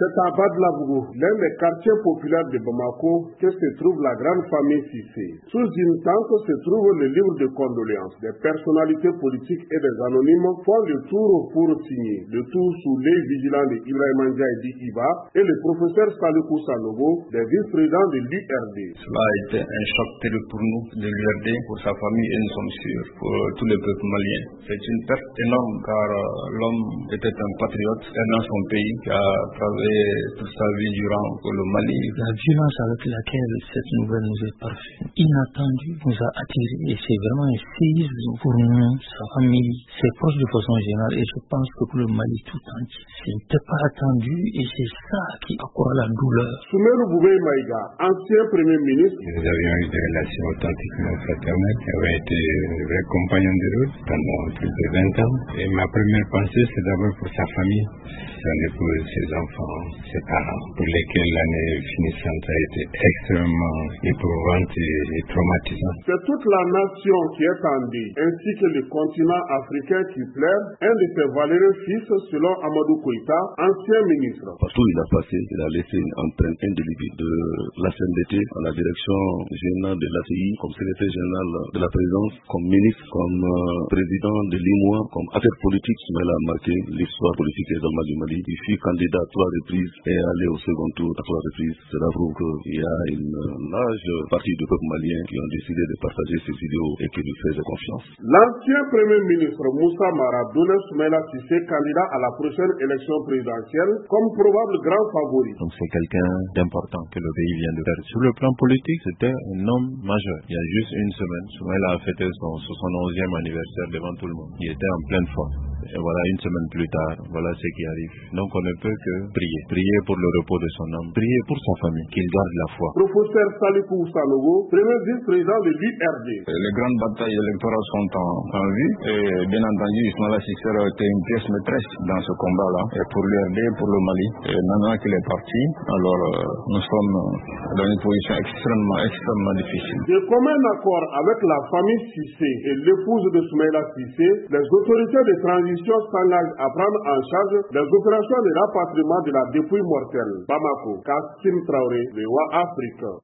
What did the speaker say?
C'est à Badlabougou, l'un des quartiers populaires de Bamako, que se trouve la grande famille Cissé. Sous une tente se trouvent les livres de condoléances. Des personnalités politiques et des anonymes font le tour pour signer. Le tout sous l'œil vigilant de Ibrahima Ndiaye Iba et le professeur Salikou Sanogo, des vice-présidents de l'URD. Cela a été un choc terrible pour nous, de l'URD, pour sa famille et nous sommes sûrs pour tout le peuple malien. C'est une perte énorme car l'homme était un patriote dans son pays qui a travaillé toute sa vie durant pour le Mali. La violence avec laquelle cette nouvelle nous est parvenue, inattendue, nous a attirés et c'est vraiment un séisme pour nous, sa famille, ses proches de façon générale et je pense que pour le Mali tout entier. Ce n'était pas attendu et c'est ça qui accroît la douleur. Soumaïla Boubèye Maïga, ancien premier ministre. Nous avions eu des relations authentiquement fraternelles qui avaient été de vrais compagnons de route pendant plus de 20 ans. Et ma première pensée, c'est d'abord pour sa famille, son épouse, ses enfants, ses parents, pour lesquels l'année finissante a été extrêmement éprouvante et traumatisante. C'est toute la nation qui est en deuil, ainsi que le continent africain qui pleure, un de ses valeureux fils, selon Amadou Koïta, ancien ministre. Partout où il a passé, il a laissé une empreinte indélébile de la CNDT à la direction générale de l'ACI, comme secrétaire général de la présidence, comme ministre, comme président de l'IMOA, comme affaires politiques. Mais il a marqué l'histoire politique également du Mali. Il fut candidat à 3 reprises et allé au second tour à 3 reprises. Cela prouve qu'il y a une large partie du peuple malien qui ont décidé de partager ses idéaux et qui lui faisaient confiance. L'ancien premier ministre Moussa Mara donnait Soumaïla Cissé candidat à la prochaine élection présidentielle comme probable grand favori. Donc c'est quelqu'un d'important que le pays vient de faire. Sur le plan politique, c'était un homme majeur. Il y a juste une semaine, Soumaïla a fêté son 71e anniversaire devant tout le monde. Il était en pleine forme. Et voilà, une semaine plus tard, voilà ce qui arrive. Donc on ne peut que prier. Prier pour le repos de son âme. Prier pour sa famille, qu'il garde la foi. Professeur Salikou Sanogo, premier vice-président de l'URD. Les grandes batailles électorales sont en vue. Et bien entendu, Soumaïla Cissé a été une pièce maîtresse dans ce combat-là. Et pour l'URD, pour le Mali. Et maintenant qu'il est parti, alors nous sommes dans une position extrêmement difficile. De commun accord avec la famille Cissé et l'épouse de Soumaïla Cissé, les autorités de transition s'engagent à prendre en charge les opérations de rapatriement de la dépouille mortelle. Bamako, Kassim Traoré, VOA Afrique.